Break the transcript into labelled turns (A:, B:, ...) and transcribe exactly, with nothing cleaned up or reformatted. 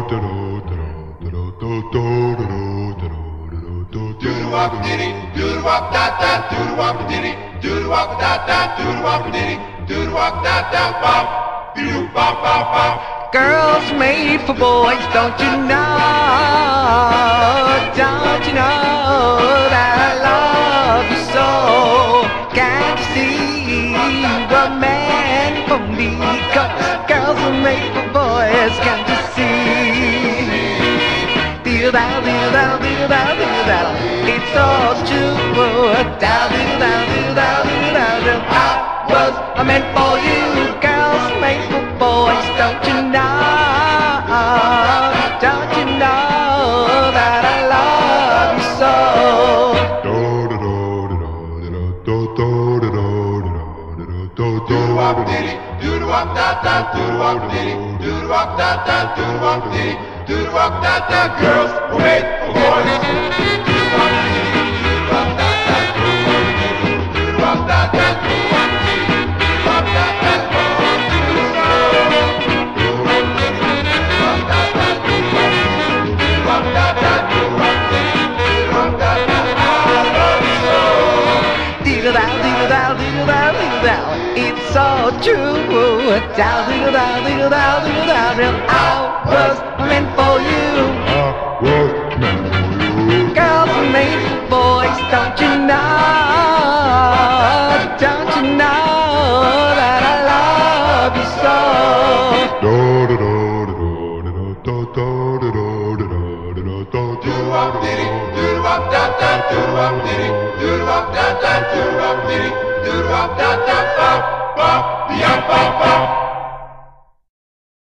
A: wop diddy, do the wop da da, do the wop diddy, do the wop da da, do the wop diddy, do the wop da da, bop, doo bop bop bop.
B: Girls made for boys, don't you know? Don't you know that I love you so? Can't you see you're a man for me? 'Cause girls are made for boys, can't you see? Feel that, feel that, feel that, feel that. It's all true. Down, feel that, feel that, feel that. I was meant for you. Girls made for boys, don't you know? Don't you know that I love you so?
A: Do the wop diddy, do the wop da da, do the wop diddy, do the wop da da, do the wop diddy, do the wop da da. Girls were made for boys. Do the wop diddy, do the wop da da, do the wop diddy, do the wop da da, do the wop diddy, do the wop da da.
B: It's so true. Down, down, down, down, down, down. I was meant for you. Girls are made for boys, don't you know? Don't you know that I love you so?
A: Do the wop diddy, do the wop da da, do the wop diddy, do the wop da da, do the wop diddy, do the wop da da, bop bop, yeah bop bop.